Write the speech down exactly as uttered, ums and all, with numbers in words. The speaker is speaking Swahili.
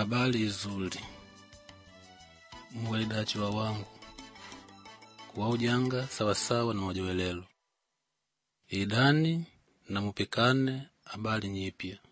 Habari nzuri. Mwelidachi wa wangu. Kwa ujanga sawasawa na wajawelelo. Idani na mupikane habari nyipya.